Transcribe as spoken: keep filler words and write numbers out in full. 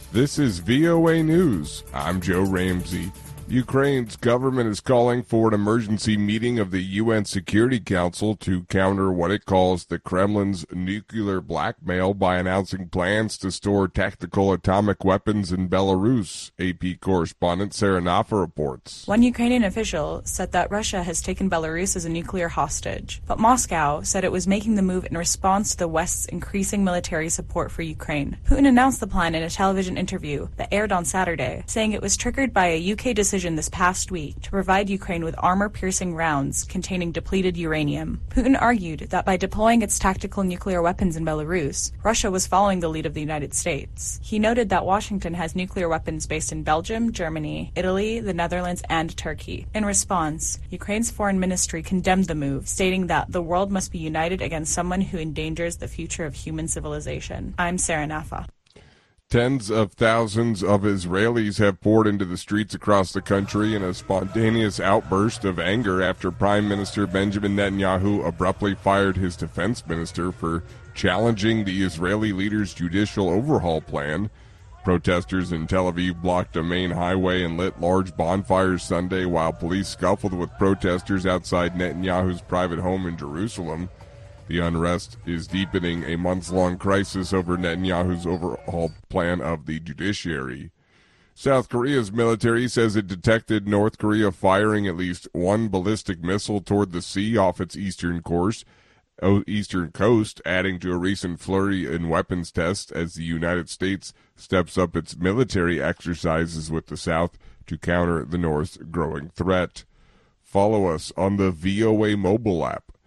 This is V O A News. I'm Joe Ramsey. Ukraine's government is calling for an emergency meeting of the U N Security Council to counter what it calls the Kremlin's nuclear blackmail by announcing plans to store tactical atomic weapons in Belarus, A P correspondent Sarah Nafa reports. One Ukrainian official said that Russia has taken Belarus as a nuclear hostage, but Moscow said it was making the move in response to the West's increasing military support for Ukraine. Putin announced the plan in a television interview that aired on Saturday, saying it was triggered by a U K decision this past week to provide Ukraine with armor-piercing rounds containing depleted uranium. Putin argued that by deploying its tactical nuclear weapons in Belarus, Russia was following the lead of the United States. He noted that Washington has nuclear weapons based in Belgium, Germany, Italy, the Netherlands, and Turkey. In response, Ukraine's foreign ministry condemned the move, stating that the world must be united against someone who endangers the future of human civilization. I'm Sarah Nafa. Tens of thousands of Israelis have poured into the streets across the country in a spontaneous outburst of anger after Prime Minister Benjamin Netanyahu abruptly fired his defense minister for challenging the Israeli leader's judicial overhaul plan. Protesters in Tel Aviv blocked a main highway and lit large bonfires Sunday while police scuffled with protesters outside Netanyahu's private home in Jerusalem. The unrest is deepening a months-long crisis over Netanyahu's overhaul plan of the judiciary. South Korea's military says it detected North Korea firing at least one ballistic missile toward the sea off its eastern course, eastern coast, adding to a recent flurry in weapons tests as the United States steps up its military exercises with the South to counter the North's growing threat. Follow us on the V O A mobile app.